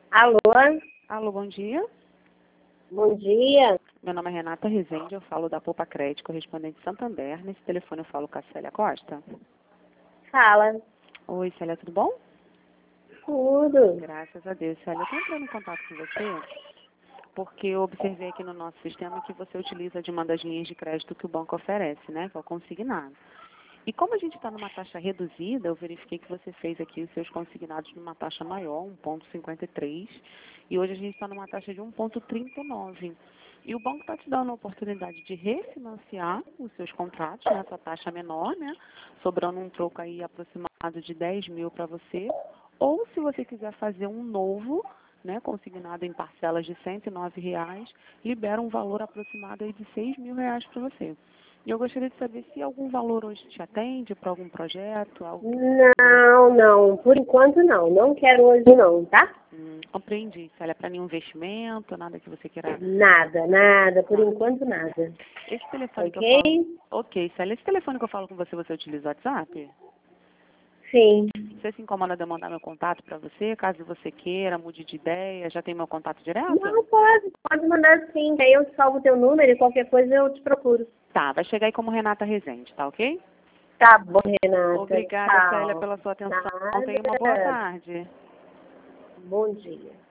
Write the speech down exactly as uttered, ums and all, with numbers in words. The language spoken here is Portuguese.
Alô? Alô, bom dia. Bom dia. Meu nome é Renata Rezende, eu falo da Poupa Crédito, correspondente Santander. Nesse telefone eu falo com a Célia Costa. Fala. Oi, Célia, tudo bom? Tudo. Graças a Deus. Célia, eu estou entrando em contato com você porque eu observei aqui no nosso sistema que você utiliza de uma das linhas de crédito que o banco oferece, né? Que é o consignado. E como a gente está numa taxa reduzida, eu verifiquei que você fez aqui os seus consignados numa taxa maior, um vírgula cinquenta e três, e hoje a gente está numa taxa de um vírgula trinta e nove. E o banco está te dando a oportunidade de refinanciar os seus contratos nessa taxa menor, né? Sobrando um troco aí aproximado de dez mil para você. Ou se você quiser fazer um novo, né, consignado em parcelas de cento e nove reais, libera um valor aproximado aí de seis mil reais para você. E eu gostaria de saber se algum valor hoje te atende para algum projeto, algo que... Não, não. Por enquanto não. Não quero hoje não, tá? Hum, compreendi. Se ela é para nenhum investimento, nada que você queira... Nada, nada. Por enquanto nada. Esse telefone que eu Ok? falo... Ok, Célia, esse telefone que eu falo com você, você utiliza o WhatsApp? Sim. Você se incomoda de eu mandar meu contato para você, caso você queira, mude de ideia, já tem meu contato direto? Não, pode. Pode mandar sim. Aí eu salvo o teu número e qualquer coisa eu te procuro. Tá, vai chegar aí como Renata Rezende, tá ok? Tá bom, Renata. Obrigada, Célia, Tchau. pela sua atenção. Tenha uma boa Nada. tarde. Bom dia.